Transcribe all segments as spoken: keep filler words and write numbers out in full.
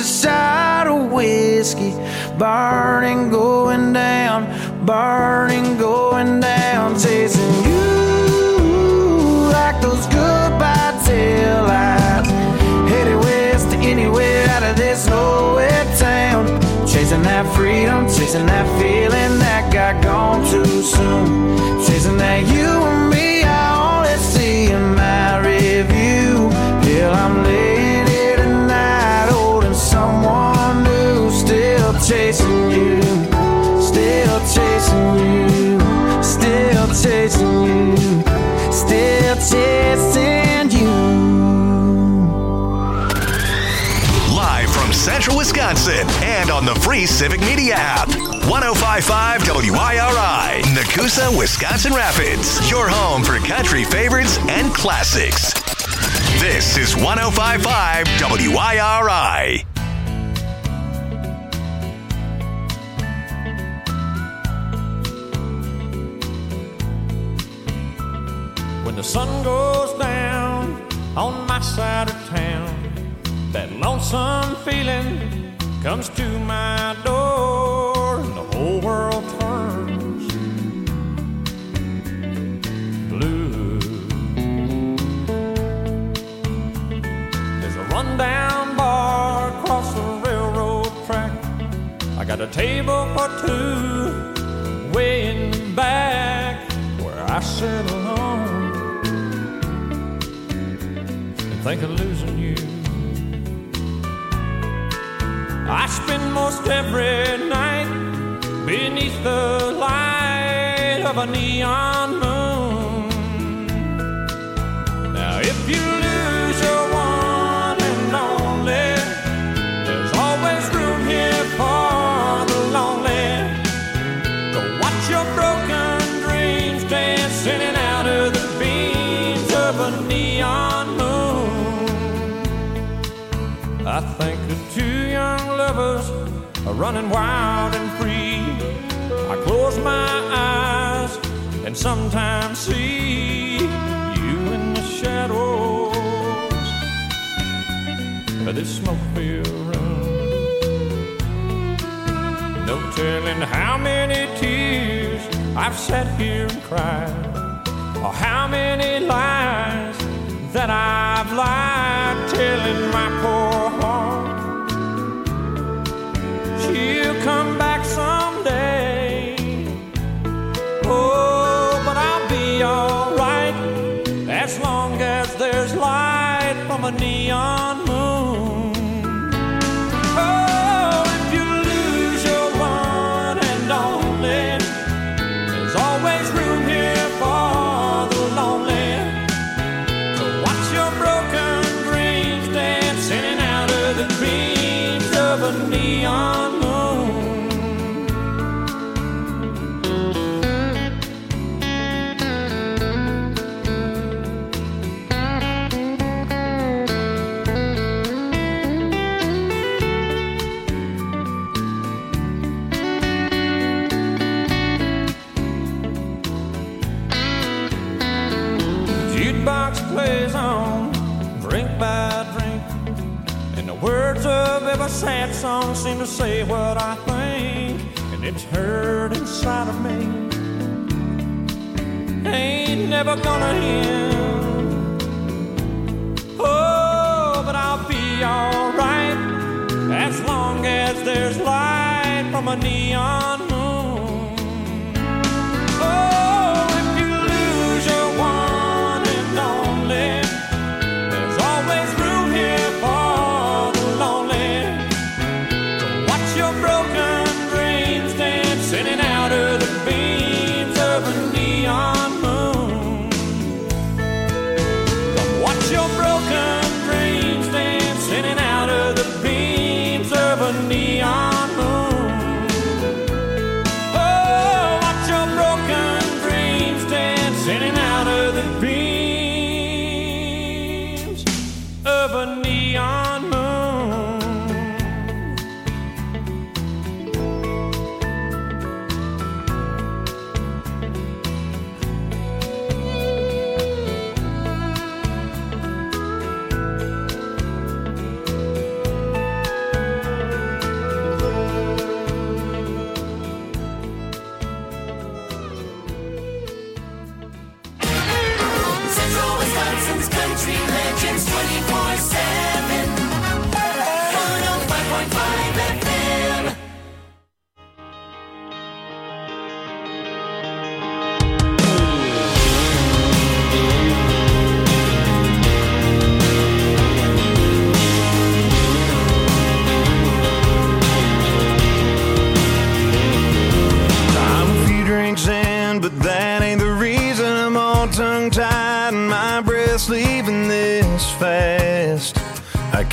shot of whiskey, burning, going down, burning, going down, chasing you like those goodbye tail lights, headed west to anywhere out of this nowhere town, chasing that freedom, chasing that feeling that got gone too soon, chasing that you and me I only see in my review. Till I'm laying here tonight holding someone new, still chasing you, still chasing you, still chasing you, still chasing you. Live from Central Wisconsin and on the free Civic Media app. one oh five point five W I R I, Nakusa, Wisconsin Rapids. Your home for country favorites and classics. This is one oh five point five W I R I. When the sun goes down on my side of town, that lonesome feeling comes to my door, and the whole world turns blue. There's a rundown bar across the railroad track. I got a table for two way in the back where I sit alone and think of losing you. I spend most every night beneath the light of a neon moon. Now if you lose your one and only, there's always room here for the lonely to watch your broken dreams dancing in and out of the beams of a neon moon. I think of two young lovers are running wild and free. I close my eyes and sometimes see you in the shadows of this smoke-filled room. No telling how many tears I've sat here and cried, or how many lies that I've lied, telling my poor heart she'll come back someday. Oh, but I'll be alright as long as there's light from a neon moon. Oh, if you lose your one and only, there's always room here for the lonely to watch your broken dreams dance in and out of the beams of a neon moon. Jukebox plays on, drink by drink, and the words of every sad song seem to say what I think, and it's hurt inside of me. Ain't never gonna end. Oh, but I'll be alright as long as there's light from a neon moon. Oh, if you lose your one and only, there's always room here for the lonely to watch your broken dreams dance in and out of the beams of a neon moon. Come watch your broken dreams dance in and out of the beams of a neon moon. Oh, watch your broken dreams dance in and out of the beams of a neon moon.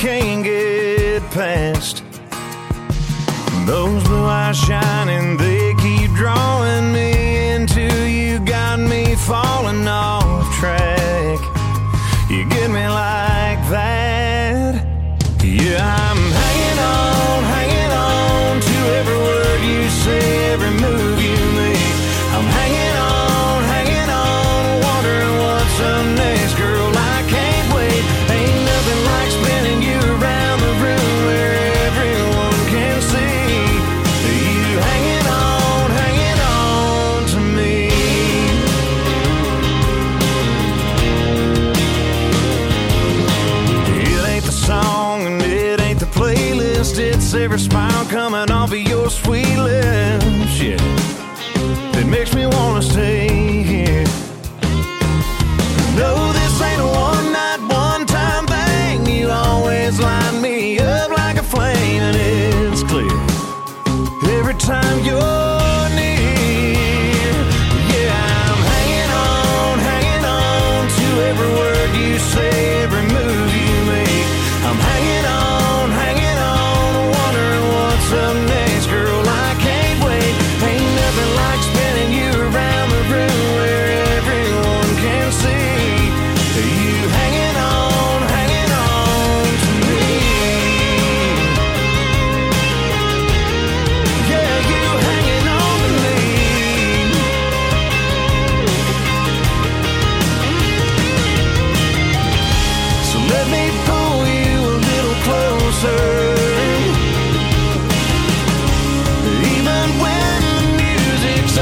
can't get past. Those blue eyes shining, they keep drawing me into you. Got me falling off track. You get me like that. Yeah, I'm hanging on, hanging on to every word you say, every move you make. I'm hanging on, hanging on, wondering what's up next. Girl, I can't wait. Ain't nothing like spinning you around the room where everyone can see you hanging on, hanging on to me. It ain't the song and it ain't the playlist. It's every smile coming off of your sweet lips, yeah, that makes me wanna stay here. No, this ain't a one night, one time thing. You always light me up like a flame, and it's clear every time you're near. Yeah, I'm hanging on, hanging on to every word you say, every move you make. I'm hanging on, hanging on, wondering what's up next. Girl, I can't wait. Ain't nothing like spinning you around the room where everyone can see you hanging on, hanging on to me. Yeah, you hanging on to me. So let me pull you a little closer. Even when the music's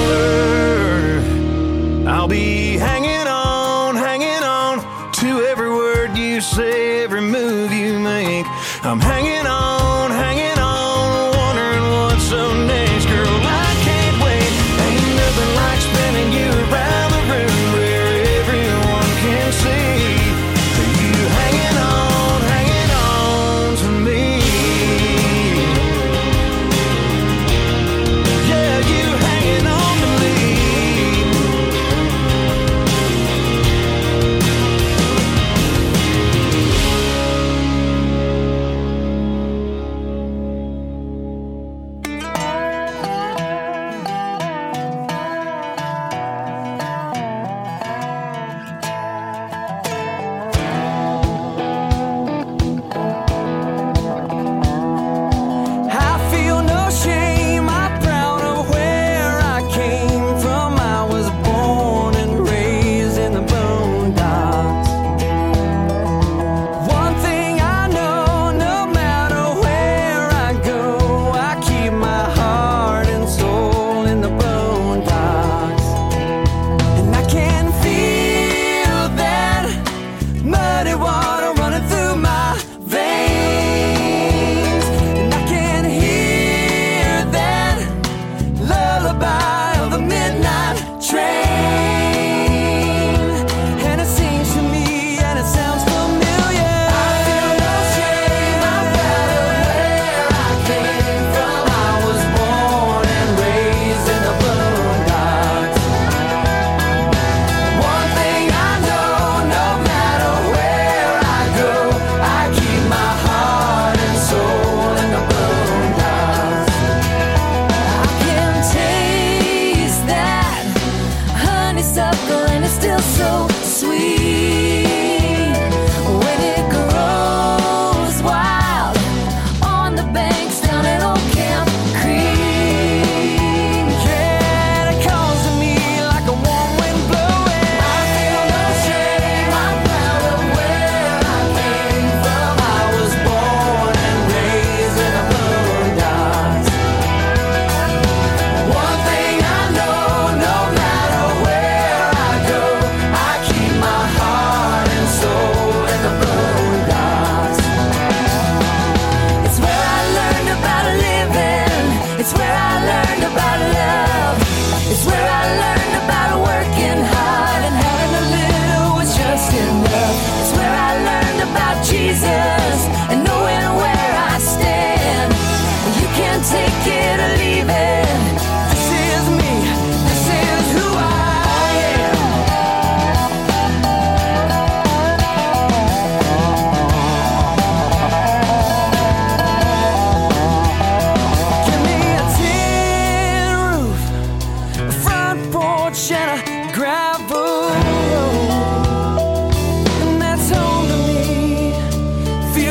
over, I'll be hanging on, hanging on to every word you say, every move you make. I'm hanging on, hanging on, wondering what's up next. Girl, I can't wait. Ain't nothing like spinning you around the room where everyone can see you hanging on, hanging on to me. Yeah, you hanging on to me.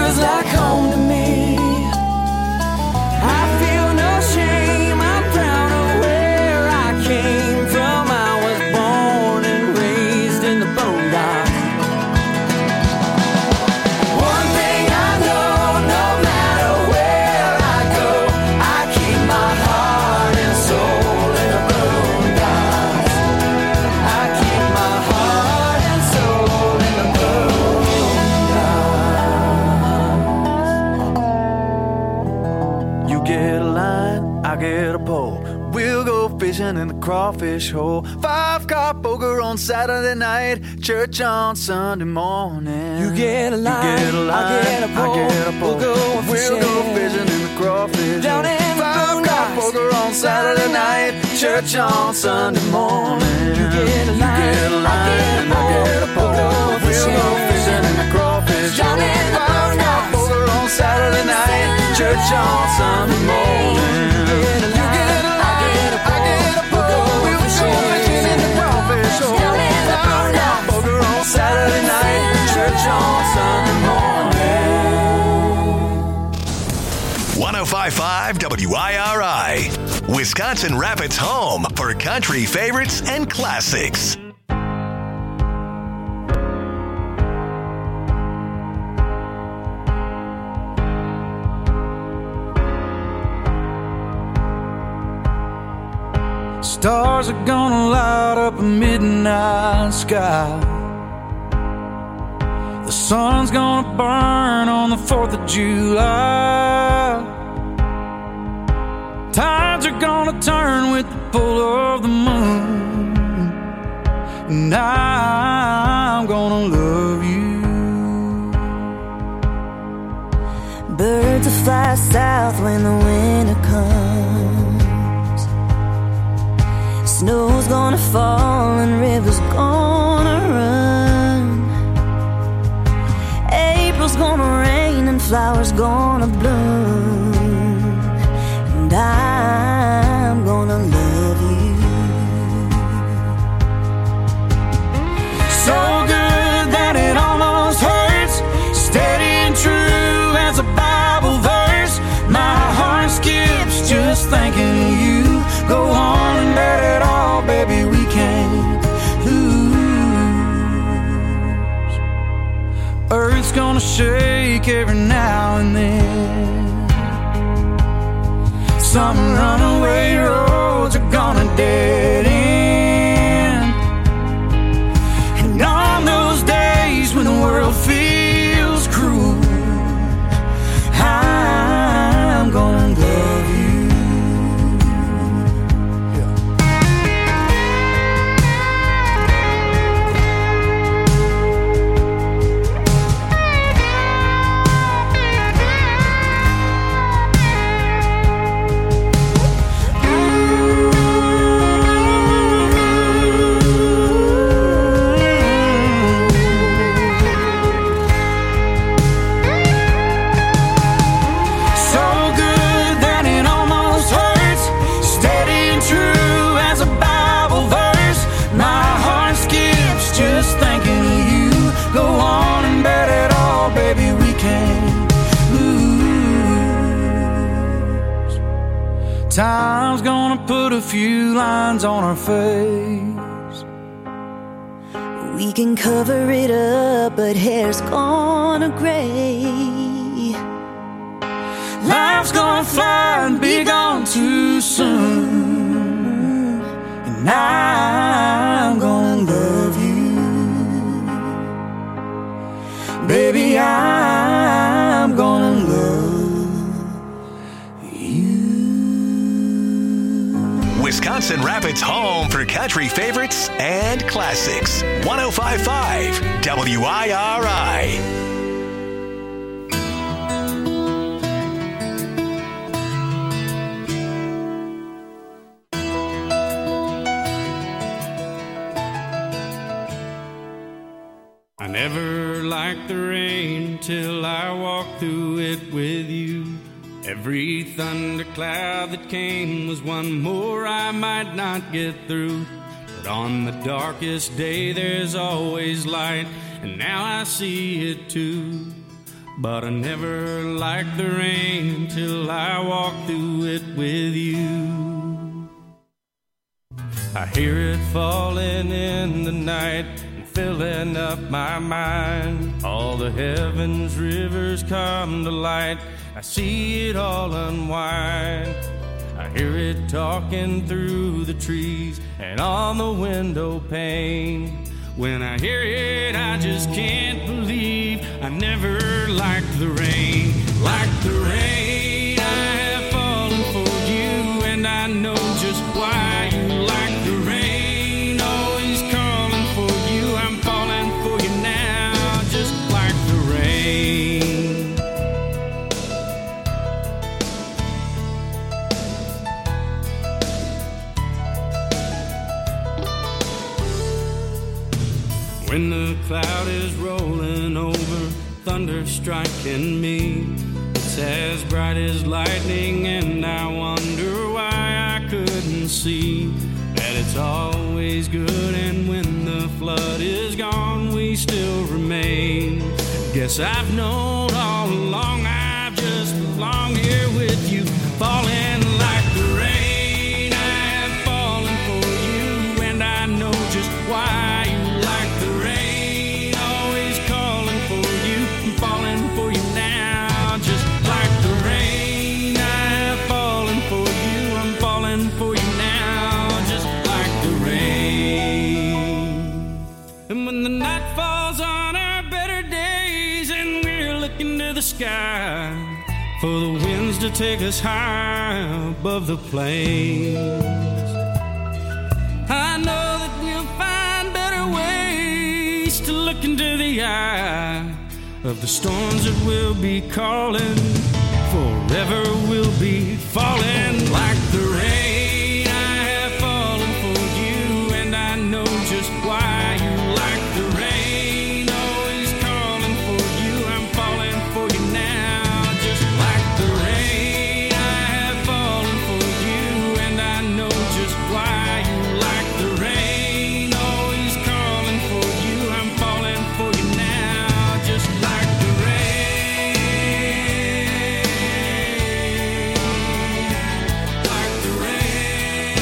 feels like home to me. I feel no shame, I'm proud of where I came from. I was born and raised in the boondocks. One thing I know, no matter where I go, I keep my heart and soul in the boondocks. I keep my heart and soul in the boondocks. You get a line, I get a pole. We'll go fishing in the crawfish hole. Five car poker on Saturday night, church on Sunday morning. You get a line, you get a line, I get a pole. I get a pole. We'll go fishing, we'll go fishing in the crawfish down hole. In the Five car poker on Saturday night, church on Sunday morning. You get a line, you get a line, I get a pole. We'll go fishing in the crawfish down in the Five car poker on Saturday night, church on Sunday morning. Saturday night, church on Sunday morning. one oh five point five W I R I, Wisconsin Rapids' home for country favorites and classics. Stars are gonna light up a midnight sky. The sun's gonna burn on the fourth of July. Tides are gonna turn with the pull of the moon. And I'm gonna love you. Birds will fly south when the winter comes. Snow's gonna fall and rivers gonna run. April's gonna rain and flowers gonna bloom. And I'm gonna love you. So good that it almost hurts. Steady and true as a Bible verse. My heart skips just thinking of you. Go on and let it all, baby, we can't lose. Earth's gonna shake every now and then. Some runaway roads are gonna dead end. And on those days when the world feels cruel, I'm gonna love you. Time's gonna put a few lines on our face. We can cover it up, but hair's gonna gray. Life's gonna fly and be gone too soon. And I'm gonna love you. Baby, I'm gonna love Wisconsin Rapids' home for country favorites and classics. one oh five point five W I R I. I never liked the rain till I walked through it with you. Every thundercloud that came was one more I might not get through. But on the darkest day there's always light, and now I see it too. but I never liked the rain until I walked through it with you. I hear it falling in the night, filling up my mind. All the heavens, rivers come to light. I see it all unwind. I hear it talking through the trees and on the window pane. When I hear it, I just can't believe I never liked the rain. Like the rain, I have fallen for you, and I know just why you like the rain. Always calling for you, I'm falling for you now, just like the rain. When the cloud is rolling over, thunder striking me, it's as bright as lightning, and I wonder why I couldn't see that it's always good, and when the flood is gone, we still remain. Guess I've known all along I just belong here with you, falling like the rain. I have fallen for you, and I know just why you like the rain. Always calling for you, I'm falling for you now, just like the rain. I have fallen for you, I'm falling for you now, just like the rain. And when the night falls on our better days and we're looking to the sky for the winds to take us high above the plains, I know that we'll find better ways to look into the eye of the storms that we'll be calling. Forever we'll be falling like the rain. I have fallen for you, and I know just why you like the rain. Always calling for you, I'm falling for you now, just like the rain. I have fallen for you, and I know just why you like the rain. Always calling for you, I'm falling for you now, just like the rain. Like the rain.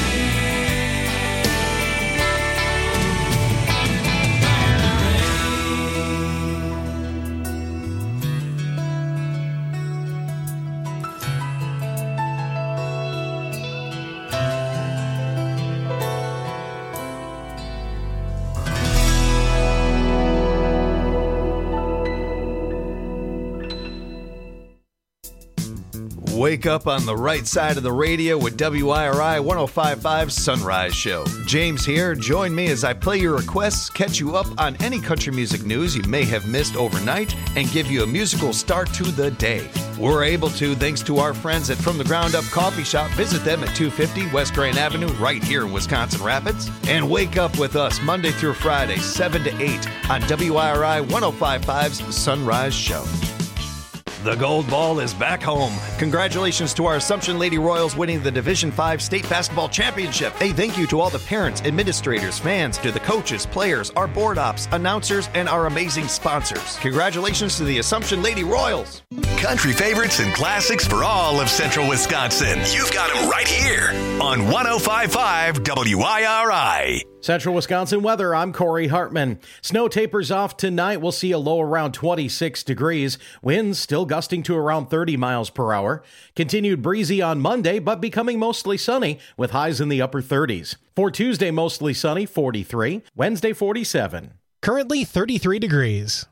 Wake up on the right side of the radio with W I R I one oh five point five Sunrise Show. James here. Join me as I play your requests, catch you up on any country music news you may have missed overnight, and give you a musical start to the day. We're able to thanks to our friends at From the Ground Up Coffee Shop. Visit them at two fifty West Grand Avenue right here in Wisconsin Rapids. And wake up with us Monday through Friday, seven to eight on W I R I one oh five point five's Sunrise Show. The Gold Ball is back home. Congratulations to our Assumption Lady Royals winning the Division five State Basketball Championship. A thank you to all the parents, administrators, fans, to the coaches, players, our board ops, announcers, and our amazing sponsors. Congratulations to the Assumption Lady Royals. Country favorites and classics for all of Central Wisconsin. You've got them right here on one oh five point five W I R I. Central Wisconsin weather, I'm Corey Hartman. Snow tapers off tonight. We'll see a low around twenty-six degrees. Winds still gusting to around thirty miles per hour. Continued breezy on Monday, but becoming mostly sunny with highs in the upper thirties. For Tuesday, mostly sunny, forty-three. Wednesday, forty-seven. Currently thirty-three degrees.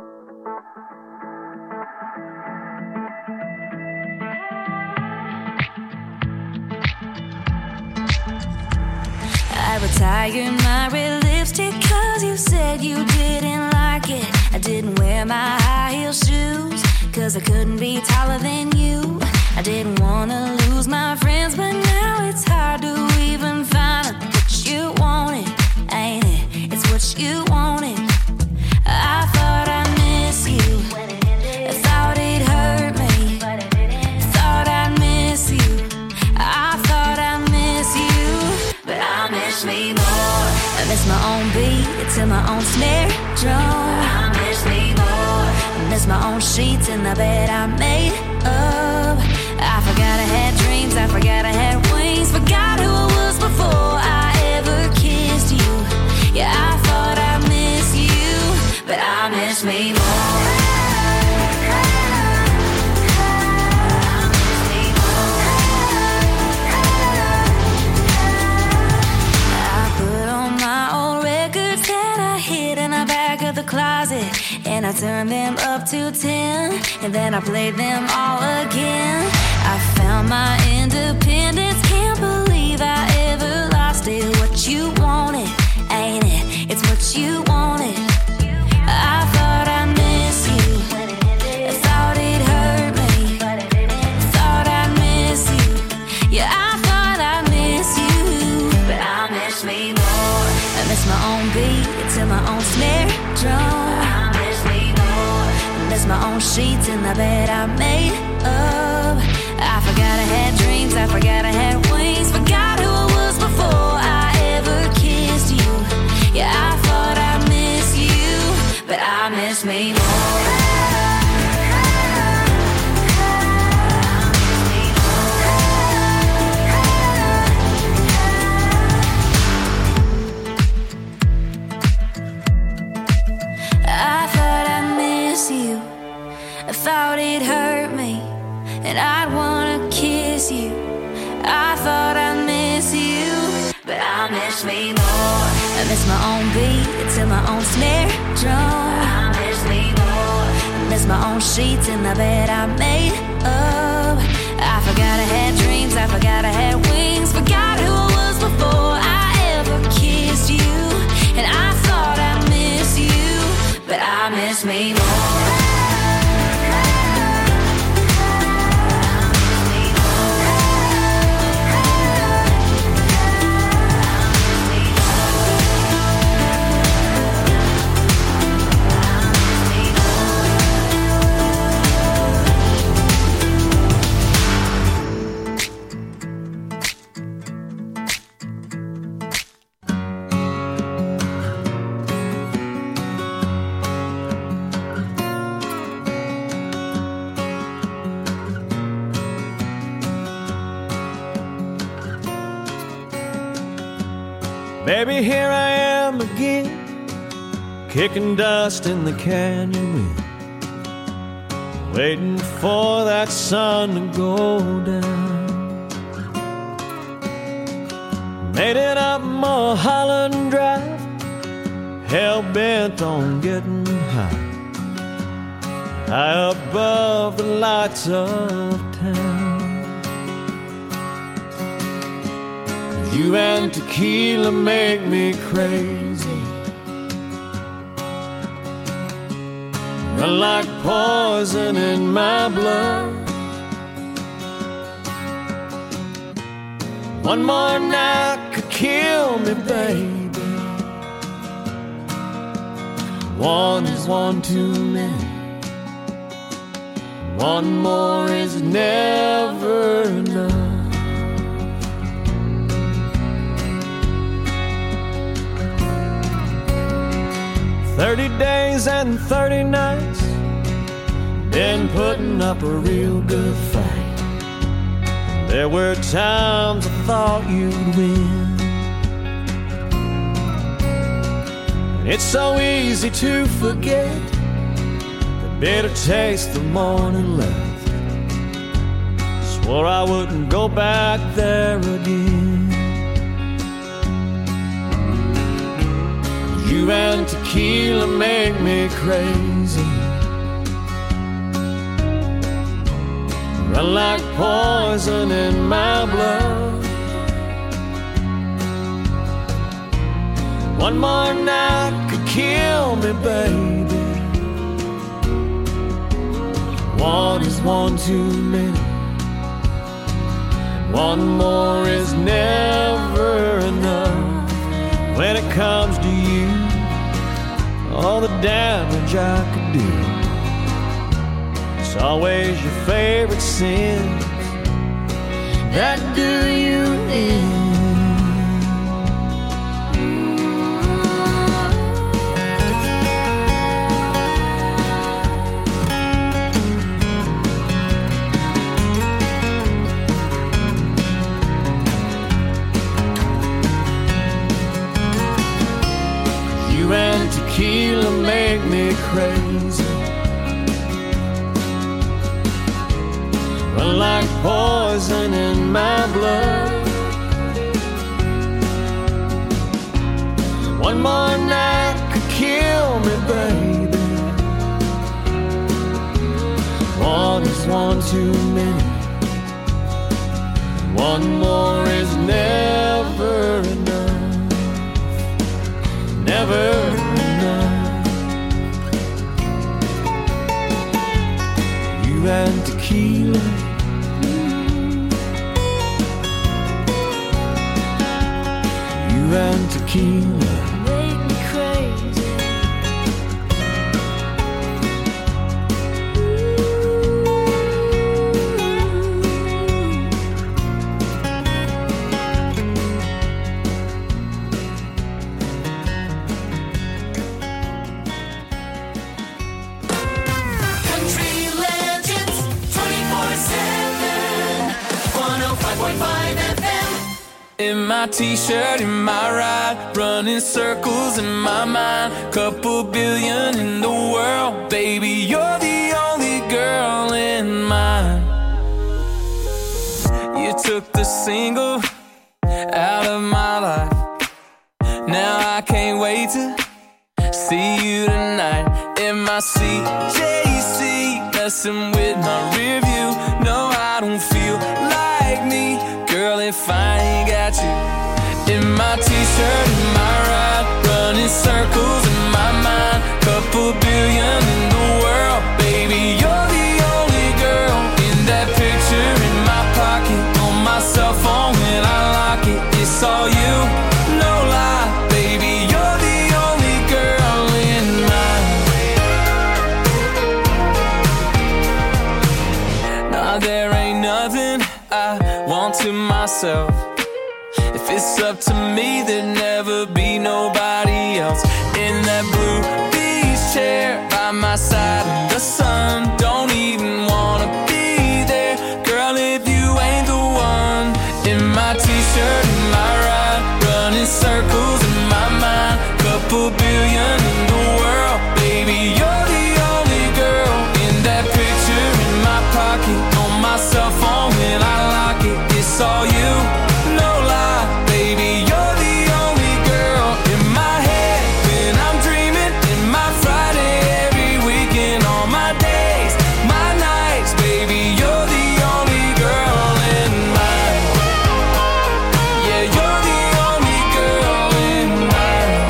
I retired my red lipstick cause you said you didn't like it. I didn't wear my high heel shoes cause I couldn't be taller than you. I didn't wanna lose my friends, but now it's hard to even find out what you wanted, ain't it? It's what you wanted. I thought I miss you, I thought it hurt me, thought I'd miss you, I thought I miss you, but I miss me more. I miss my own beat to my own snare drum. I miss me more. I miss my own sheets and the bed I made up. I forgot I had dreams, I forgot I had wings, forgot who I was before I ever kissed you. Yeah, I thought I missed you, but I miss me more. Closet, and I turned them up to ten, and then I played them all again. I found my independence, can't believe I ever lost it. What you wanted, ain't it? It's what you wanted. I thought I missed you, I thought it hurt me, thought I miss you. Yeah, I thought I miss you, but I miss me more. I miss my own beat to my own snare drum. I miss me more. I miss my own sheets in the bed I made up. I forgot I had dreams, I forgot I had wings, forgot who I was before I ever kissed you. Yeah, I thought I missed you, but I miss me more. I thought it hurt me, and I'd wanna kiss you. I thought I miss you, but I miss me more. I miss my own beat to my own snare drum. I miss me more. I miss my own sheets in the bed I made up. I forgot I had dreams, I forgot I had wings, forgot who I was before I ever kissed you. And I thought I miss you, but I miss me more. Baby, here I am again, kicking dust in the canyon wind, waiting for that sun to go down. Made it up Mulholland Drive, hell-bent on getting high, high above the lights of town. You and tequila make me crazy, run like poison in my blood. One more night could kill me, baby. One is one too many, one more is never enough. Thirty days and thirty nights, been putting up a real good fight. There were times I thought you'd win. It's so easy to forget the bitter taste the morning left. Swore I wouldn't go back there again. You and tequila make me crazy, run like poison in my blood. One more night could kill me, baby. One is one too many, one more is never enough. When it comes to you, all the damage I could do, it's always your favorite sins that do you in. make me crazy. Run like poison in my blood. One more night could kill me, baby. One is one too many. One more is never enough. Never enough. You and tequila. You and tequila. In my t-shirt, in my ride, running circles in my mind. Couple billion in the world, baby, you're the only girl in mine. You took the single out of my life. Now I can't wait to see you tonight. In my C J C, messing with my rear view. No, I don't feel like me, girl, if I ain't got you. In my t-shirt, in my ride, running circles in my mind. Couple billion in the world, baby, you're the only girl. In that picture in my pocket, on my cell phone when I lock it, it's all you, no lie, baby, you're the only girl in mine. Nah, there ain't nothing I want to myself. If it's up to me, there'd never be nobody else. In that blue beach chair by my side in the sun, don't even wanna be there, girl, if you ain't the one. In my t-shirt, in my ride, running circles in my mind. Couple billion in the world, baby, you're the only girl. In that picture in my pocket, on my cell phone when I lock it, it's all you, no lie, baby, you're the only girl. In my head when I'm dreaming, in my Friday, every weekend, all my days, my nights, baby, you're the only girl in mine. Yeah, you're the only girl in mine.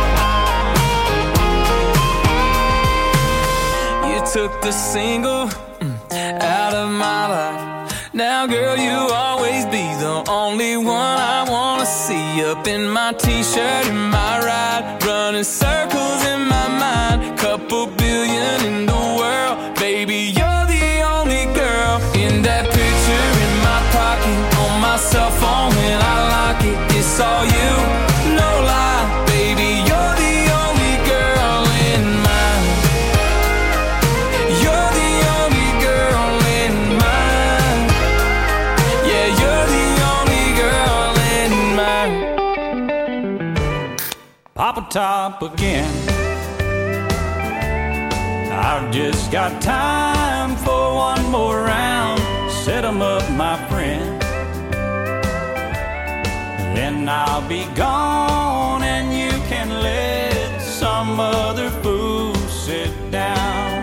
You took the single mm, out of my life. Now, girl, you'll always be the only one I wanna see. Up in my t-shirt, in my ride, running circles in my mind. Couple billion in the world, baby, you're the only girl. In that picture in my pocket, on my cell phone when I lock it, it's all you, no lie, baby, you're the only girl in mine. You're the only girl in mine. Yeah, you're the only girl in mine. Pop a top again. I've just got time for one more round. Set 'em up, my friend. Then I'll be gone and you can let some other fool sit down.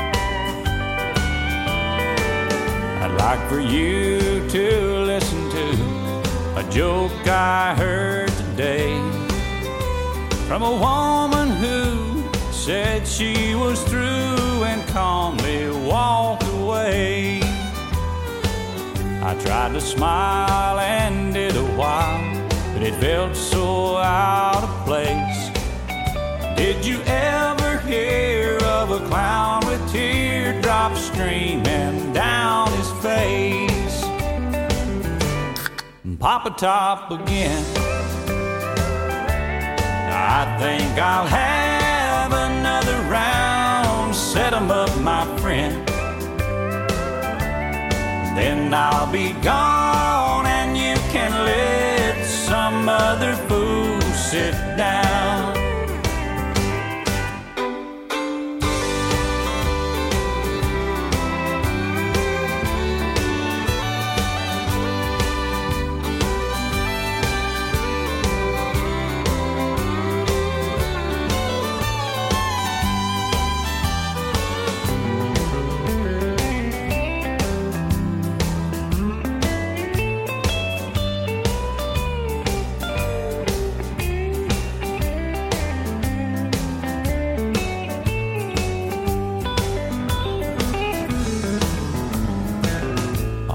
I'd like for you to listen to a joke I heard today from a woman who said she was through and calmly walked away. I tried to smile and did a while, but it felt so out of place. Did you ever hear of a clown with teardrops streaming down his face? Pop a top again. I think I'll have another round. Set 'em up, my friend. Then I'll be gone and you can let some other fool sit down.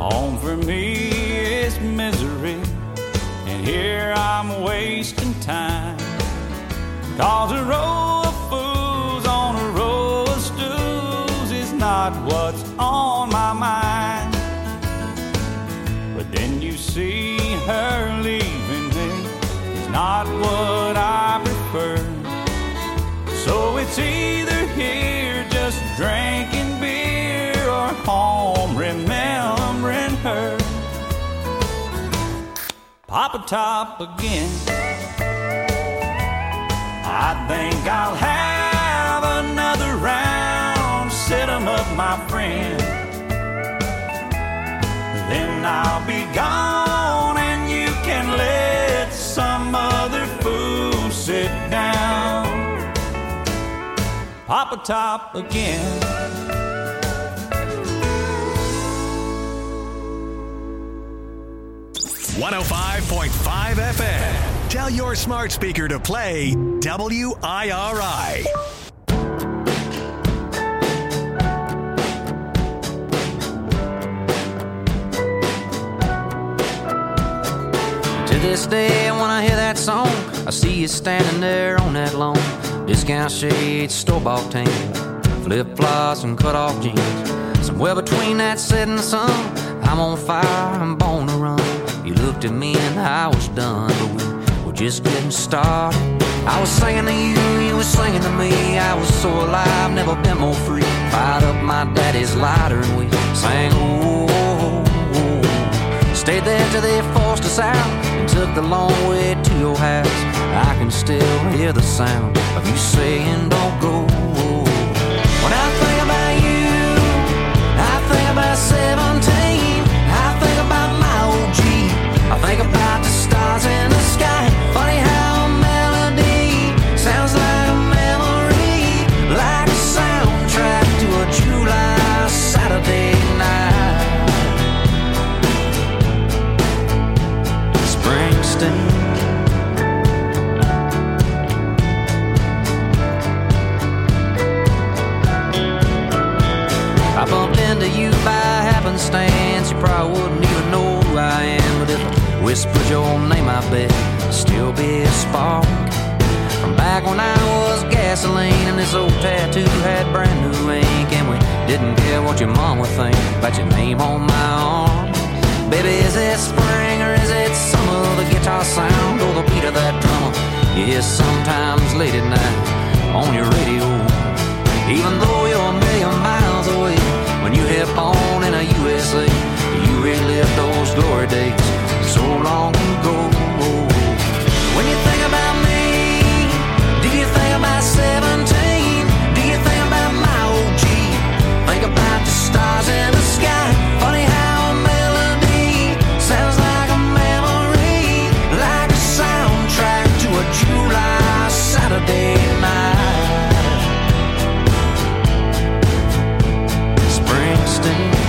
Home for me is misery, and here I'm wasting time. Cause a row of fools on a row of stools is not what's on my mind. But then you see her leaving me, it's not what I prefer. So it's either here just drinking beer or home remembering her. Papa Top again. I think I'll have another round, set 'em up, my friend. Then I'll be gone and you can let some other fool sit down. Papa Top again. one oh five point five F M. Tell your smart speaker to play W I R I. To this day, when I hear that song, I see you standing there on that lawn. Discount shades, store-bought tan, flip-flops and cut-off jeans. Somewhere between that set and the sun, I'm on fire, I'm born to run. You looked at me and I was done, but we were just getting started. I was singing to you, you were singing to me. I was so alive, never been more free. Fired up my daddy's lighter and we sang, oh, oh, oh. Stayed there till they forced us out and took the long way to your house. I can still hear the sound of you saying don't go. When I think about you, I think about seventeen. I think about my old Jeep. I think about the stars in the sky. Funny how a melody sounds like a memory, like a soundtrack to a July Saturday night. Springsteen. I bumped into you by happenstance. You probably wouldn't even know who I am, but if I whispered your name, I bet it'd still be a spark. From back when I was gasoline and this old tattoo had brand new ink, and we didn't care what your mom would think about your name on my arm. Baby, is it spring or is it summer? The guitar sound or the beat of that drummer? Yes, sometimes late at night on your radio. Even though you're a million miles away, when you hit on in a U S A, you relive those glory days so long ago. When you think about me, do you think about seventeen? Do you think about my old Jeep? Think about the stars in the sky. Funny how a melody sounds like a memory, like a soundtrack to a July Saturday night. Springsteen.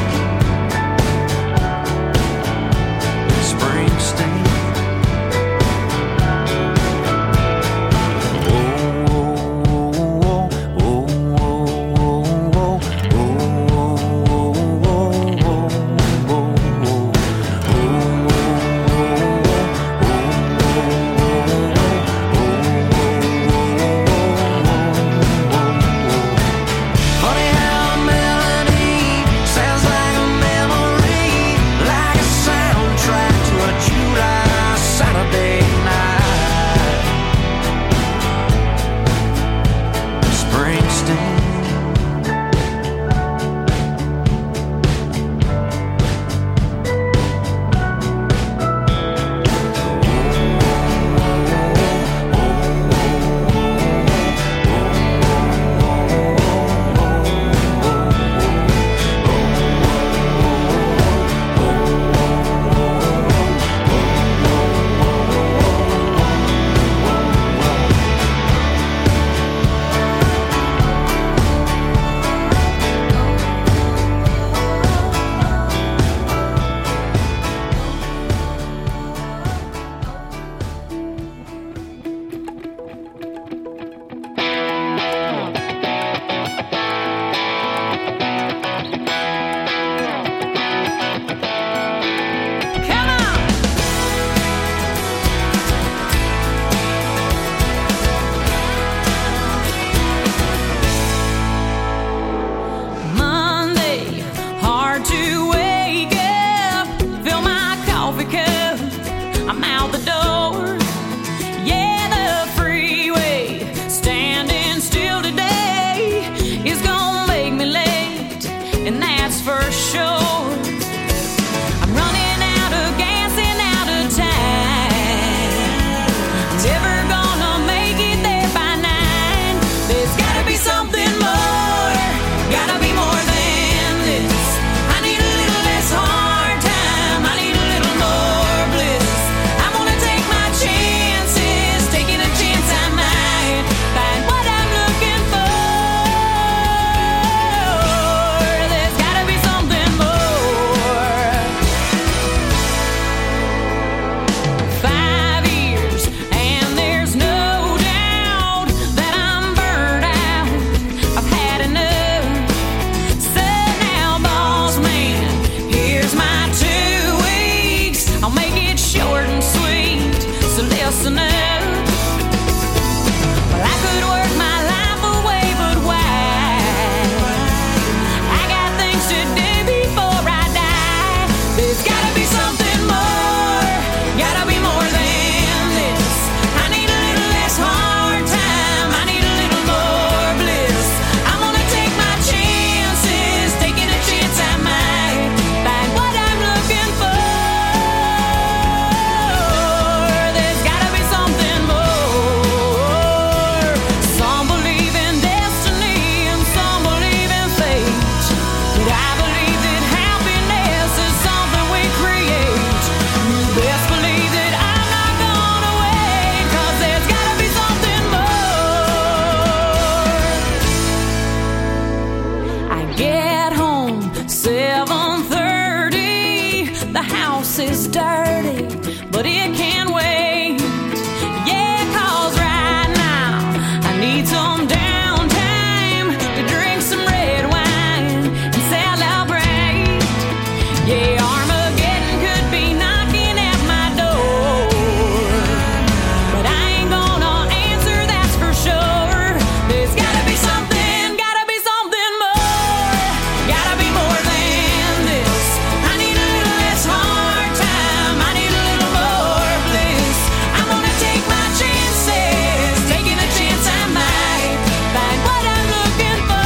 The house is dirty, but it can wait. Yeah, 'cause right now I need some downtime to drink some red wine and celebrate. Yeah, Armageddon could be knocking at my door, but I ain't gonna answer, that's for sure. There's gotta be something, gotta be something more, gotta be more than this. I need a little less hard time, I need a little more bliss. I'm gonna take my chances, taking a chance I might find what I'm looking for.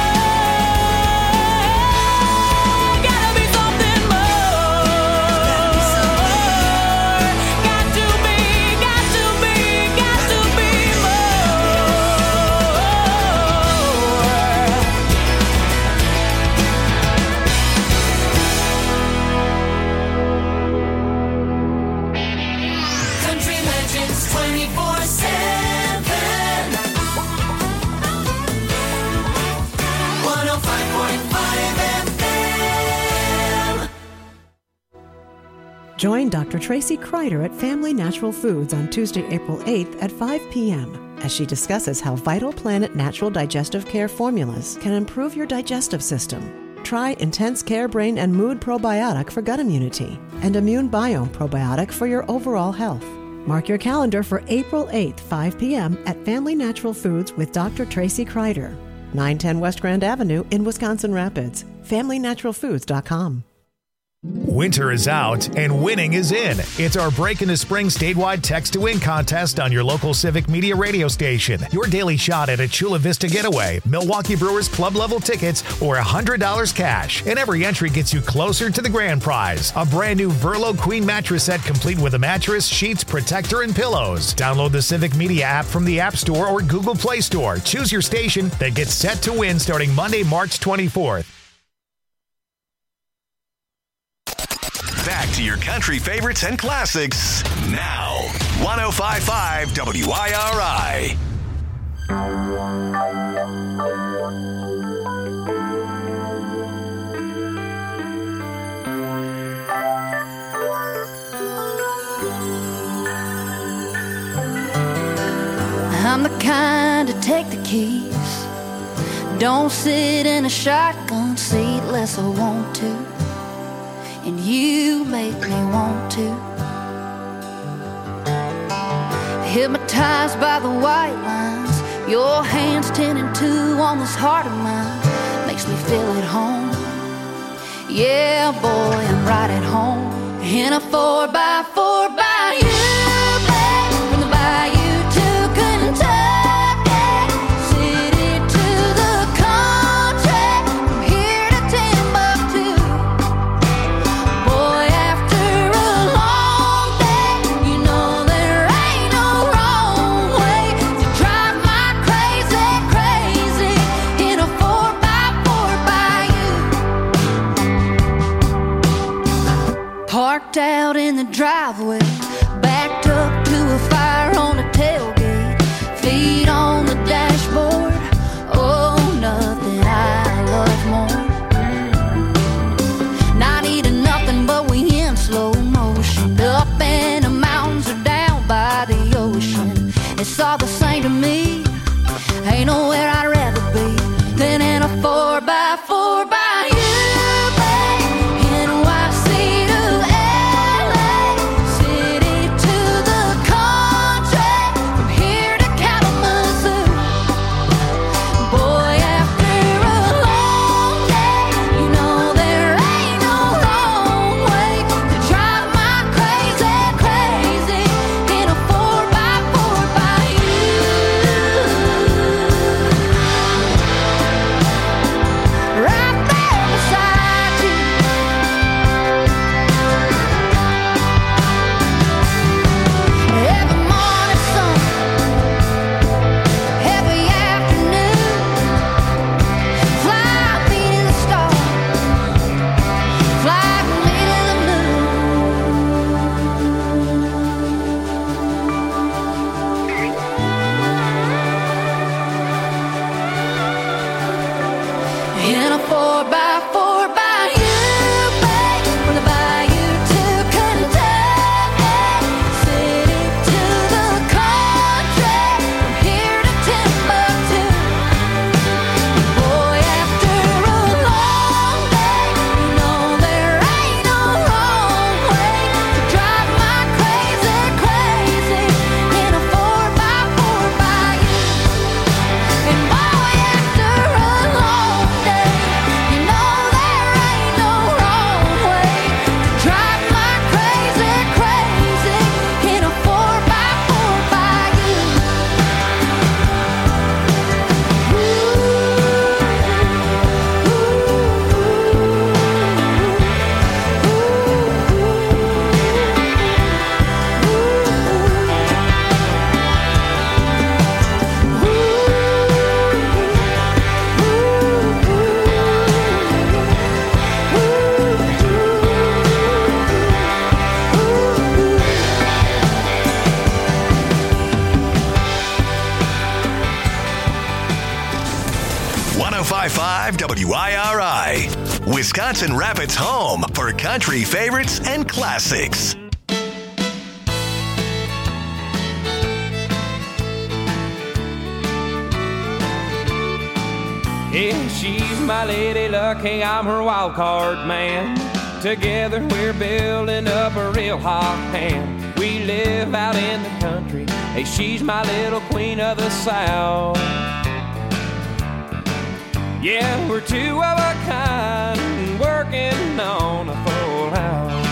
Gotta be something more. Got to be, got to be, got to be more. Country Legends twenty-four seven. one oh five point five F M. Join Doctor Tracy Kreider at Family Natural Foods on Tuesday, April eighth at five p.m. as she discusses how Vital Planet Natural Digestive Care formulas can improve your digestive system. Try Intense Care Brain and Mood Probiotic for gut immunity and Immune Biome Probiotic for your overall health. Mark your calendar for April eighth, five p.m. at Family Natural Foods with Doctor Tracy Kreider, nine ten West Grand Avenue in Wisconsin Rapids. family natural foods dot com. Winter is out and winning is in. It's our Break into Spring statewide Text to Win contest on your local Civic Media radio station. Your daily shot at a Chula Vista getaway, Milwaukee Brewers club level tickets, or one hundred dollars cash. And every entry gets you closer to the grand prize. A brand new Verlo Queen mattress set complete with a mattress, sheets, protector, and pillows. Download the Civic Media app from the App Store or Google Play Store. Choose your station that gets set to win starting Monday, March twenty-fourth. Back to your country favorites and classics now. one oh five point five W I R I. I'm the kind to take the keys, don't sit in a shotgun seat unless I want to, and you make me want to. Hypnotized by the white lines, your hands ten and two on this heart of mine, makes me feel at home. Yeah, boy, I'm right at home in a four by four by you, babe, from the bayou to Kentucky, city to the country, from here to Timbuktu. Boy, after a long day, you know there ain't no wrong way to drive my crazy, crazy in a four by four by you. Parked out in the driveway, backed up to a fire on the tailgate, feet on the dashboard. Oh, nothing I love more. Not eating nothing, but we in slow motion, up in the mountains or down by the ocean. It's all the same to me. Ain't nowhere I'd rather be than in a four by four by you. Wisconsin Rapids' home for country favorites and classics. Yeah, she's my lady luck, hey, I'm her wild card man. Together we're building up a real hot hand. We live out in the country, hey, she's my little queen of the South. Yeah, we're two of a kind, working on a full house.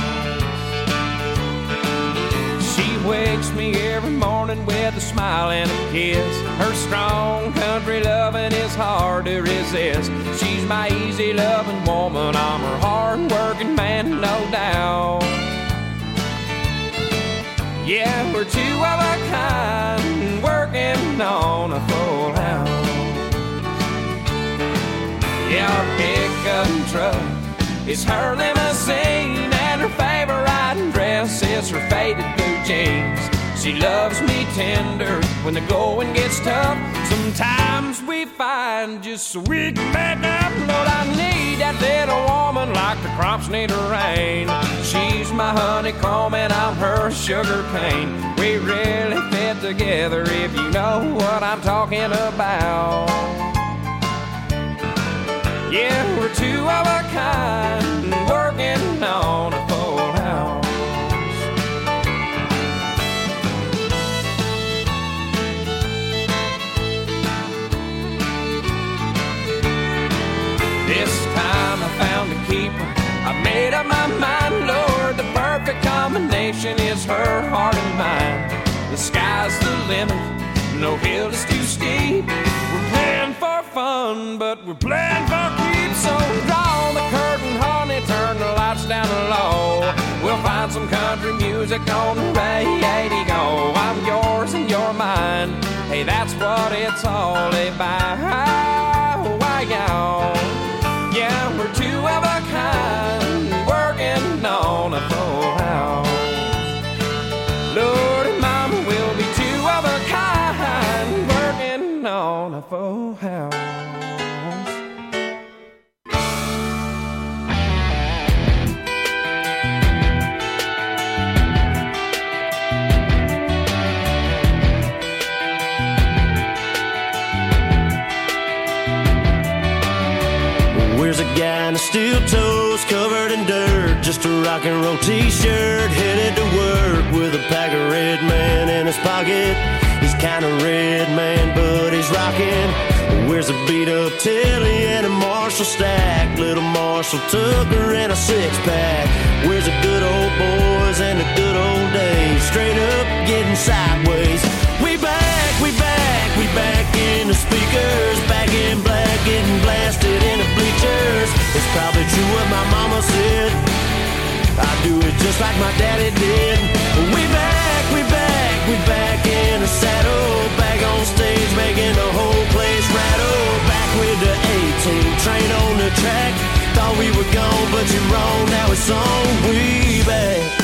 She wakes me every morning with a smile and a kiss. Her strong country loving is hard to resist. She's my easy loving woman, I'm her hard working man, no doubt. Yeah, we're two of a kind, working on a full house. Yeah, our pickup truck is her limousine, and her favorite riding dress is her faded blue jeans. She loves me tender when the going gets tough. Sometimes we find just so we can make up. Lord, I need that little woman like the crops need a rain. She's my honeycomb and I'm her sugar cane. We really fit together if you know what I'm talking about. Yeah, we're two of a kind, working on a full house. This time I found a keeper, I made up my mind, Lord, the perfect combination is her heart and mine. The sky's the limit, no hill is too steep. We're playing for fun, but we're playing for keeps. So draw the curtain, honey, turn the lights down low. We'll find some country music on the radio. I'm yours and you're mine. Hey, that's what it's all about. Why, y'all? Yeah, we're two of a kind, working on a full house. Lord and Mama will be two of a kind, working on a full house. Where's a guy in a steel toes covered in dirt, just a rock and roll t-shirt, headed to work with a pack of Red Man in his pocket. He's kinda red, man, but he's rockin'. Where's a beat up Tilly and a Marshall stack, little Marshall Tucker and a six pack. Where's the good old boys and the good old days, straight up getting sideways. We back, we back, we back in the speakers, back in black, getting blasted in the bleachers. It's probably true what my mama said, I do it just like my daddy did. We back, we back, we back in the saddle, back on stage making the whole place rattle. Back with the A-team, train on the track. Thought we were gone, but you're wrong, now it's on. We back.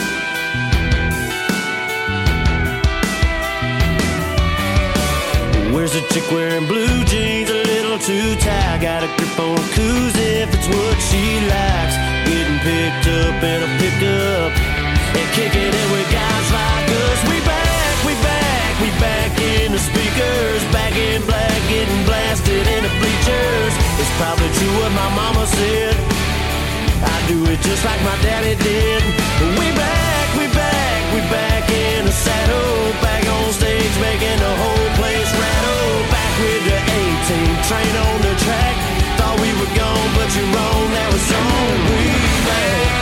Where's a chick wearing blue jeans, a little too tight? Got a grip on her koozie if it's what she likes. Getting picked up in a pickup and kicking it with guys like us. We back, we back, we back in the speakers, back in black, getting blasted in the bleachers. It's probably true what my mama said, I do it just like my daddy did. We back, we back, we back in the saddle, back on stage making the whole place rattle. Back with the A-team, train on the track. Thought we were gone, but you're wrong, now it's on. We back.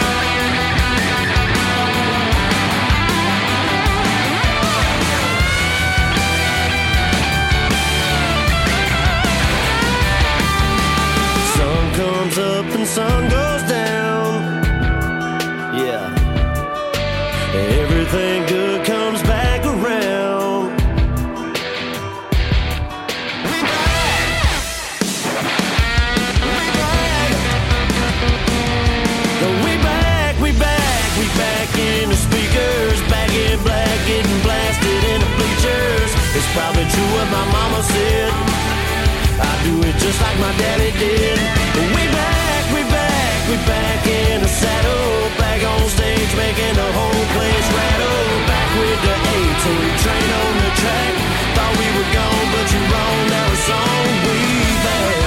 Sun comes up and sun goes down. Yeah. Everything good comes back around. We back. We back, we back, we back in the speakers, back in black, getting blasted in the bleachers. It's probably true what my mama said, I do it just like my daddy did. We back, we back, we we back in the saddle, back on stage making the whole place rattle. Back with the A-team, train on the track. Thought we were gone, but you're wrong, now it's on, we back.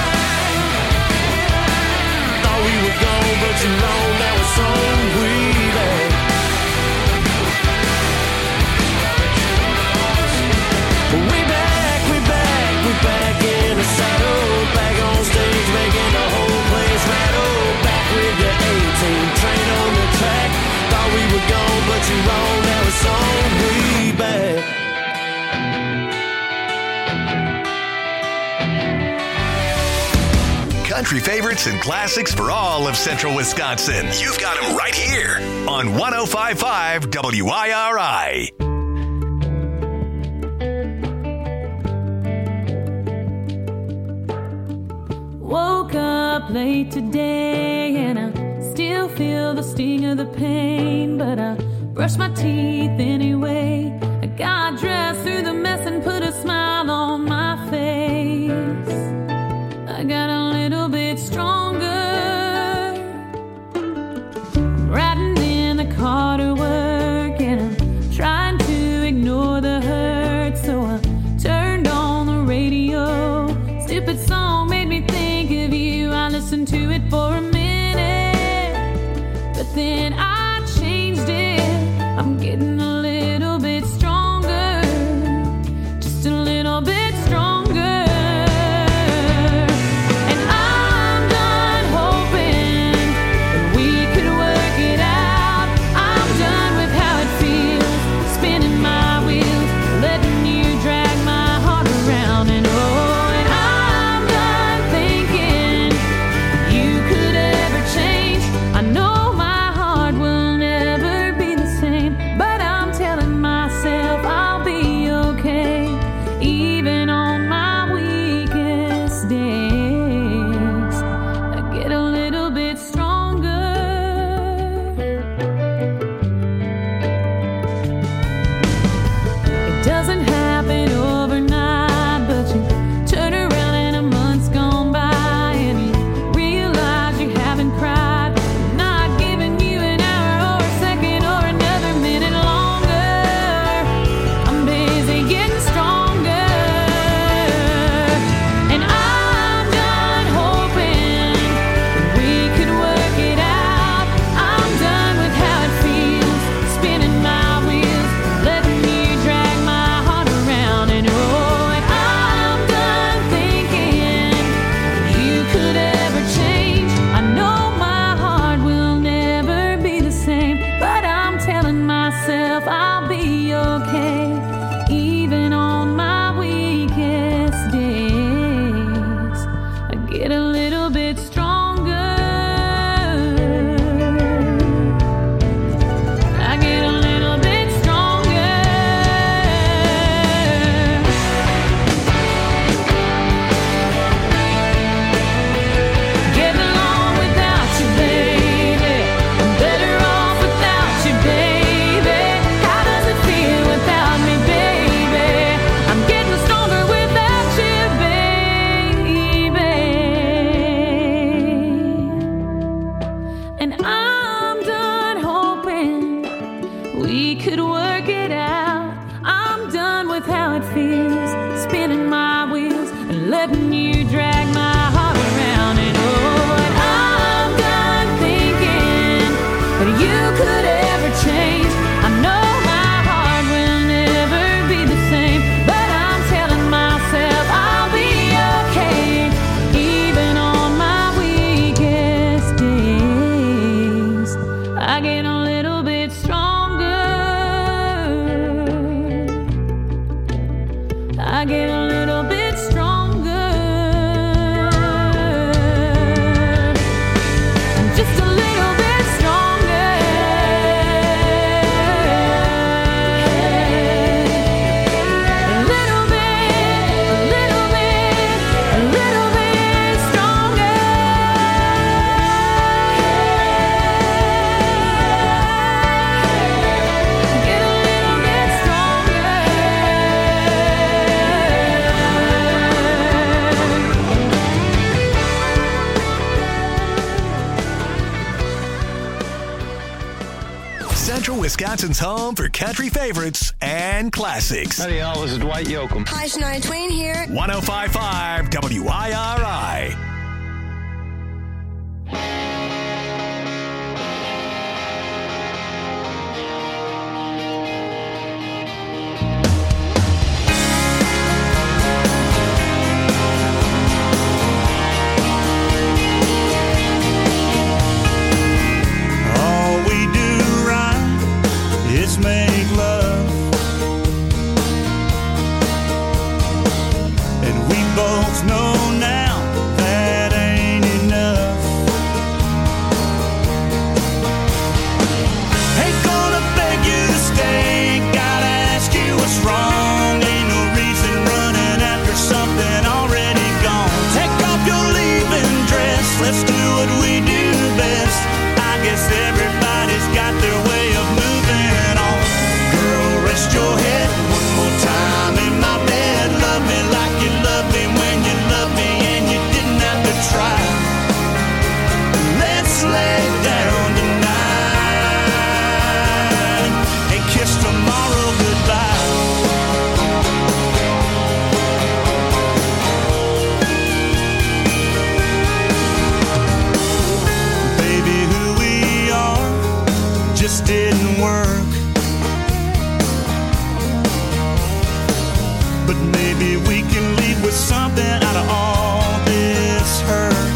Thought we were gone, but you're wrong, now it's on, we back. We back, we back, we back in the saddle, back on stage making the whole place rattle. Back with the A-team, train on the track. Thought we were gone, but you're wrong, now it's on, we back. Country favorites and classics for all of central Wisconsin. You've got them right here on one oh five point five W I R I. Woke up late today and I still feel the sting of the pain, but I brush my teeth anyway. I got dressed through the mess and put a smile on my face. I got a little bit stronger, riding in the car to work, and I'm trying to ignore the hurt, so I turned on the radio. Stupid song made me think of you. I listened to it for a minute, but then I changed it. I'm getting a little bit stronger, just a little bit stronger. Central Wisconsin's home for country favorites and classics. Howdy, y'all. This is Dwight Yoakam. Hi, Shania Twain here. one oh five point five W I R I. Make love, and we both know now that ain't enough. Ain't gonna beg you to stay, ain't gotta ask you what's wrong. Ain't no reason running after something already gone. Take off your leaving dress, let's do what we do best. I guess everybody's got their way of moving. Rest your head one more time in my bed. Love me like you loved me when you loved me and you didn't have to try. Let's lay down tonight and kiss tomorrow goodbye. Baby, who we are just didn't work. But maybe we can leave with something out of all this hurt.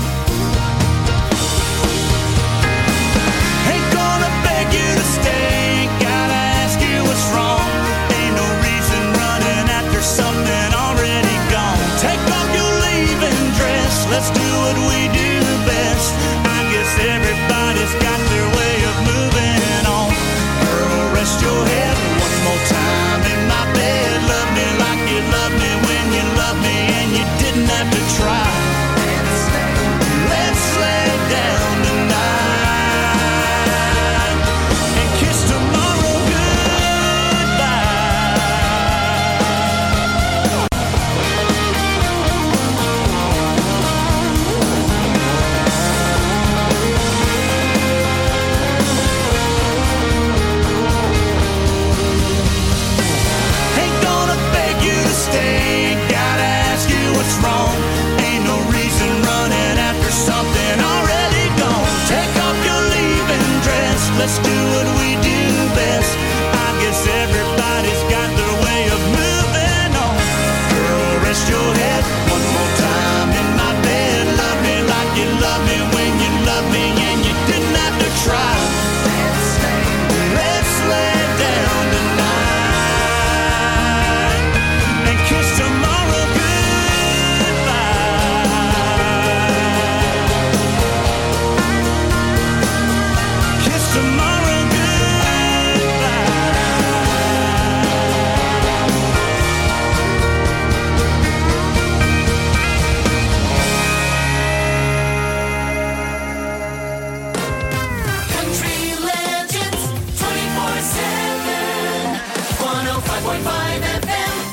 Ain't gonna beg you to stay, ain't gotta ask you what's wrong. Ain't no reason running after something already gone. Take off your leaving dress, let's do what we do best. I guess everybody's got their way of moving on. Girl, rest your head one more time in my bed. Love me like you loved me when you loved me and you didn't have to try. Let's lay down tonight and kiss tomorrow Ain't gonna beg you to stay, ain't gotta ask you what's wrong. Ain't no reason running after something already gone. Take off your leaving dress, let's do what we do best. I guess everybody's got their way of moving on. Girl, rest your head one more time in my bed. Love me like you loved me when you loved me and you didn't have to try. Let's lay down tonight and kiss tomorrow goodbye. Kiss tomorrow Country Legends twenty-four seven, one oh five point five F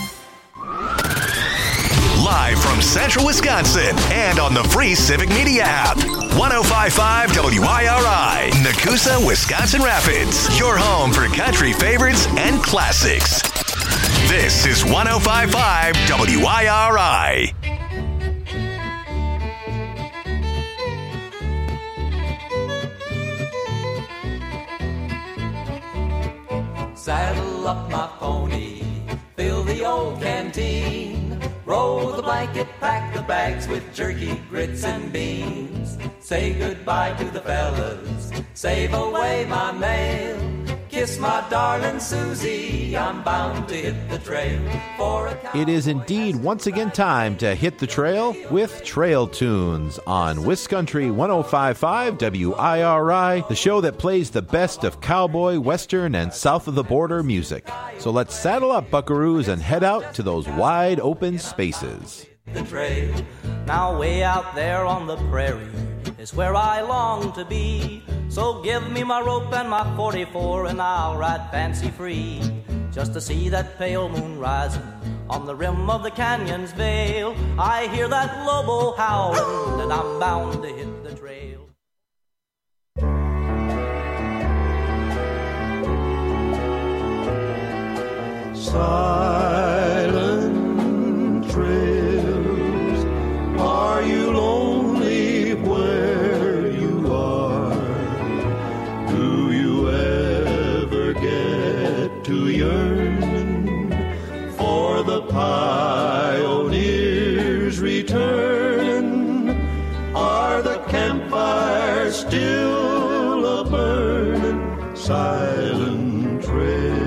M. Live from Central Wisconsin and on the free Civic Media app. one oh five point five W I R I, Nakusa, Wisconsin Rapids. Your home for country favorites and classics. This is one oh five point five W I R I. Saddle up my pony, fill the old canteen, roll the blanket, pack the bags with jerky, grits, and beans. Say goodbye to the fellas, save away my mail. Kiss my darling Susie, I'm bound to hit the trail for a It is indeed once again time to hit the trail with Trail Tunes on Wiscountry one oh five point five W I R I, the show that plays the best of cowboy, western, and south of the border music. So let's saddle up, buckaroos, and head out to those wide open spaces. The trail. Now way out there on the prairie is where I long to be. So give me my rope and my forty-four and I'll ride fancy free, just to see that pale moon rising on the rim of the canyon's veil. I hear that lobo howling and I'm bound to hit the trail. silent trails. Are you lonely where you are? Do you ever get to yearn for the pioneers returning? Are the campfires still a burning, silent trail?